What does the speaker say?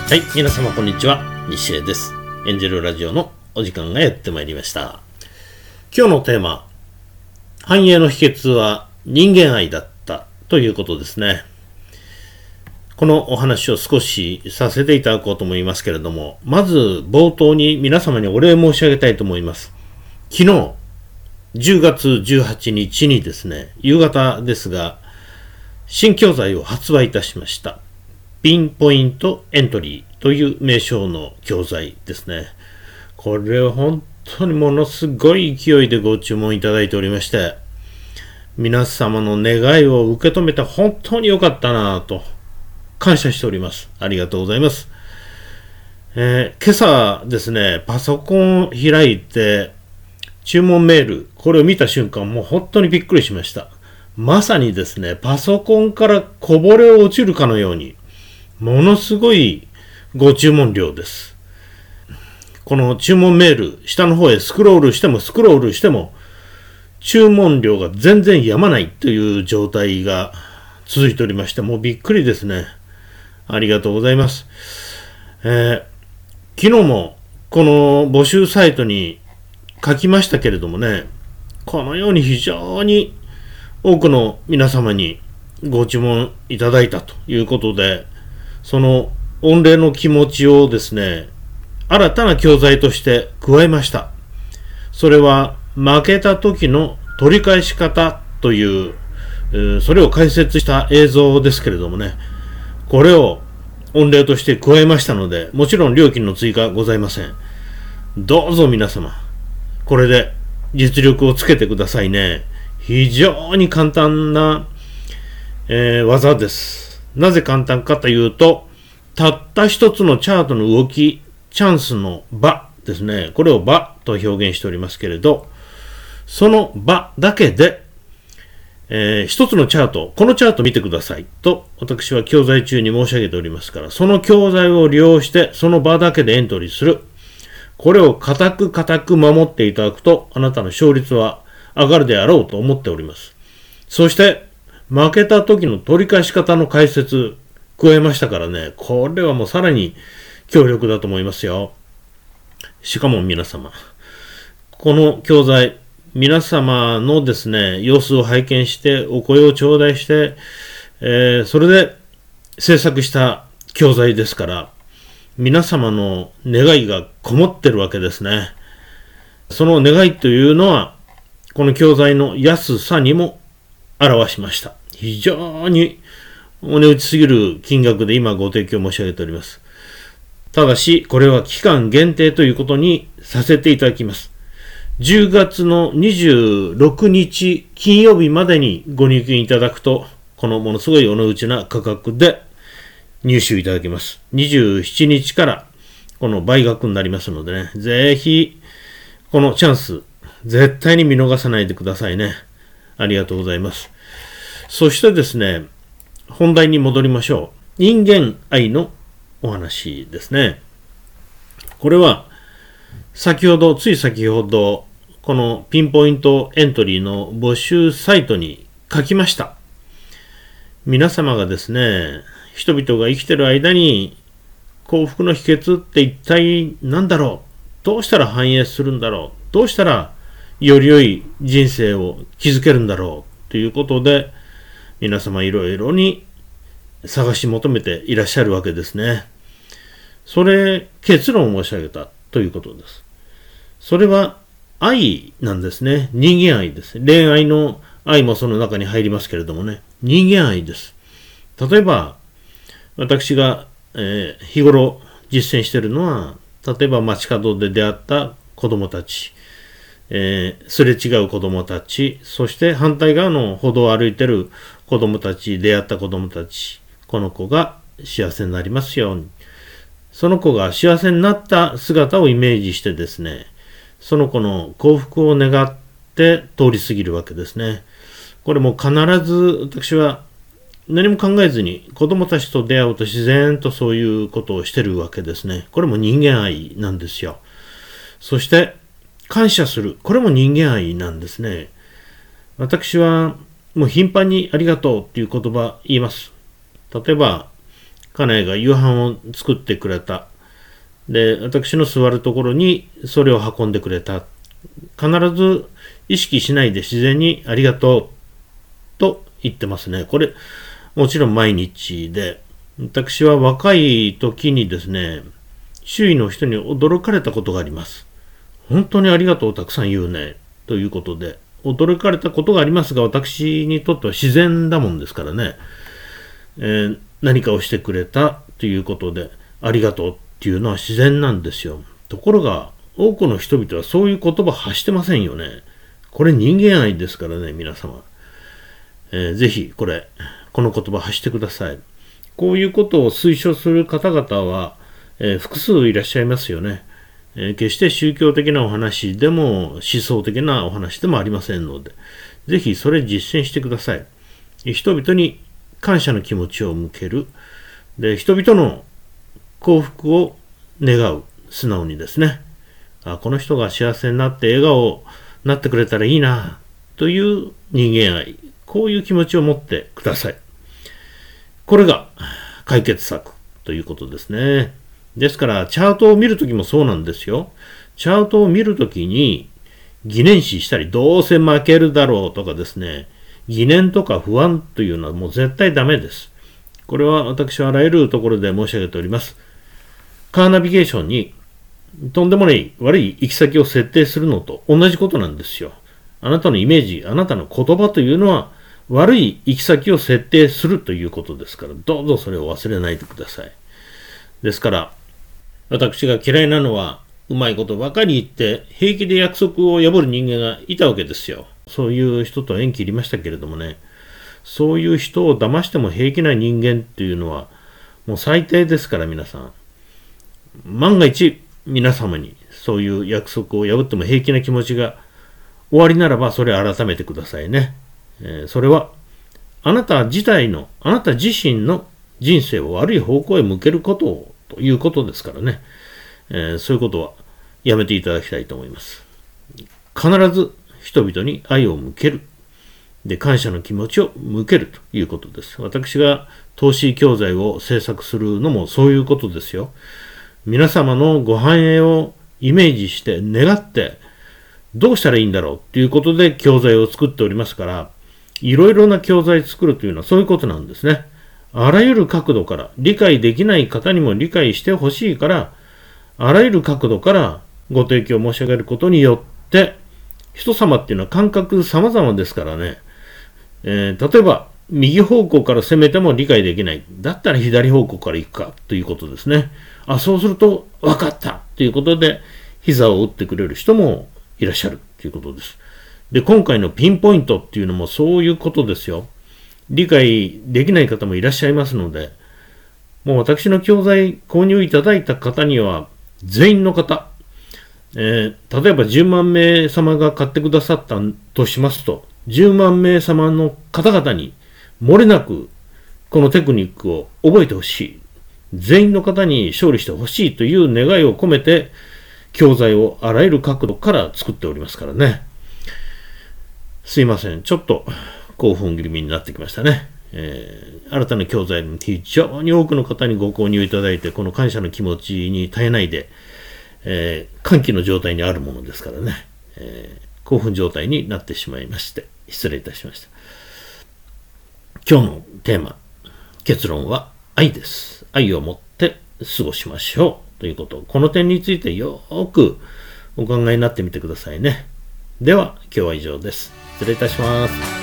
はい、皆様こんにちは、西江です。エンジェルラジオのお時間がやってまいりました。今日のテーマ、繁栄の秘訣は人間愛だったということですね。このお話を少しさせていただこうと思いますけれども、まず冒頭に皆様にお礼申し上げたいと思います。昨日、10月18日にですね、夕方ですが、新教材を発売いたしました。ピンポイントエントリーという名称の教材ですね。これは本当にものすごい勢いでご注文いただいておりまして、皆様の願いを受け止めて本当に良かったなぁと感謝しております。ありがとうございます。今朝ですね、パソコンを開いて注文メール、これを見た瞬間もう本当にびっくりしました。まさにですね、パソコンからこぼれ落ちるかのように、ものすごいご注文量です。この注文メール、下の方へスクロールしても、注文量が全然やまないという状態が続いておりまして、もうびっくりですね。ありがとうございます。昨日もこの募集サイトに書きましたけれどもね、このように非常に多くの皆様にご注文いただいたということで、その御礼の気持ちをですね、新たな教材として加えました。それは負けた時の取り返し方という、それを解説した映像ですけれどもね、これを御礼として加えましたので、もちろん料金の追加ございません。どうぞ皆様、これで実力をつけてくださいね。非常に簡単な、技です。なぜ簡単かというと、たった一つのチャートの動き、チャンスの場ですね。これを場と表現しておりますけれど、その場だけで、一つのチャート、このチャート見てくださいと、私は教材中に申し上げておりますから、その教材を利用して、その場だけでエントリーする。これを固く守っていただくと、あなたの勝率は上がるであろうと思っております。そして、負けた時の取り返し方の解説、加えましたからね、これはもうさらに強力だと思いますよ。しかも皆様、この教材、皆様のですね、様子を拝見して、お声を頂戴して、それで制作した教材ですから、皆様の願いがこもってるわけですね。その願いというのは、この教材の安さにも表しました。非常にお値打ちすぎる金額で今ご提供申し上げております。ただし、これは期間限定ということにさせていただきます。10月の26日金曜日までにご入金いただくと、このものすごいお値打ちな価格で入手いただけます。27日からこの倍額になりますのでね、ぜひこのチャンス絶対に見逃さないでくださいね。ありがとうございます。そしてですね、本題に戻りましょう。人間愛のお話ですね。これはつい先ほどこのピンポイントエントリーの募集サイトに書きました。皆様がですね、人々が生きてる間に幸福の秘訣って一体何だろう、どうしたら繁栄するんだろう、どうしたらより良い人生を築けるんだろうということで、皆様いろいろに探し求めていらっしゃるわけですね。それ、結論を申し上げたということです。それは愛なんですね。人間愛です。恋愛の愛もその中に入りますけれどもね。人間愛です。例えば、私が、日頃実践しているのは、例えば街角で出会った子供たち、すれ違う子供たち、そして反対側の歩道を歩いている子供たち、出会った子供たち、この子が幸せになりますように。その子が幸せになった姿をイメージしてですね、その子の幸福を願って通り過ぎるわけですね。これも必ず私は何も考えずに子供たちと出会うと自然とそういうことをしてるわけですね。これも人間愛なんですよ。そして感謝する。これも人間愛なんですね。私はもう頻繁にありがとうっていう言葉言います。例えば家内が夕飯を作ってくれた。で、私の座るところにそれを運んでくれた。必ず意識しないで自然にありがとうと言ってますね。これ、もちろん毎日で、私は若い時にですね、周囲の人に驚かれたことがあります。本当にありがとうをたくさん言うね。ということで、驚かれたことがありますが、私にとっては自然だもんですからね。何かをしてくれたということで、ありがとうっていうのは自然なんですよ。ところが、多くの人々はそういう言葉発してませんよね。これ人間愛ですからね、皆様。ぜひ、この言葉発してください。こういうことを推奨する方々は、複数いらっしゃいますよね。決して宗教的なお話でも思想的なお話でもありませんので、ぜひそれ実践してください。人々に感謝の気持ちを向ける。で、人々の幸福を願う。素直にですね。この人が幸せになって笑顔になってくれたらいいな、という人間愛。こういう気持ちを持ってください。これが解決策ということですね。ですから、チャートを見るときもそうなんですよ。チャートを見るときに、疑念視したり、どうせ負けるだろうとかですね、疑念とか不安というのはもう絶対ダメです。これは私はあらゆるところで申し上げております。カーナビゲーションに、とんでもない悪い行き先を設定するのと同じことなんですよ。あなたのイメージ、あなたの言葉というのは、悪い行き先を設定するということですから、どうぞそれを忘れないでください。ですから、私が嫌いなのは、うまいことばかり言って、平気で約束を破る人間がいたわけですよ。そういう人と縁切りましたけれどもね、そういう人を騙しても平気な人間っていうのは、もう最低ですから皆さん。万が一、皆様にそういう約束を破っても平気な気持ちが終わりならば、それを改めてくださいね。それは、あなた自身の人生を悪い方向へ向けることということですからね。そういうことはやめていただきたいと思います。必ず人々に愛を向ける。で、感謝の気持ちを向けるということです。私が投資教材を制作するのもそういうことですよ。皆様のご繁栄をイメージして願ってどうしたらいいんだろうということで教材を作っておりますから、いろいろな教材作るというのはそういうことなんですね。あらゆる角度から理解できない方にも理解してほしいから、あらゆる角度からご提供申し上げることによって、人様っていうのは感覚様々ですからね。例えば、右方向から攻めても理解できない。だったら左方向から行くかということですね。そうすると分かったということで、膝を打ってくれる人もいらっしゃるということです。で、今回のピンポイントっていうのもそういうことですよ。理解できない方もいらっしゃいますので、もう私の教材購入いただいた方には、全員の方、例えば10万名様が買ってくださったとしますと、10万名様の方々に漏れなくこのテクニックを覚えてほしい。全員の方に勝利してほしいという願いを込めて、教材をあらゆる角度から作っておりますからね。すいません。ちょっと興奮気味になってきましたね。新たな教材に非常に多くの方にご購入いただいて、この感謝の気持ちに耐えないで、歓喜の状態にあるものですからね、興奮状態になってしまいまして、失礼いたしました。今日のテーマ、結論は愛です。愛を持って過ごしましょうということ。この点についてよくお考えになってみてくださいね。では、今日は以上です。失礼いたします。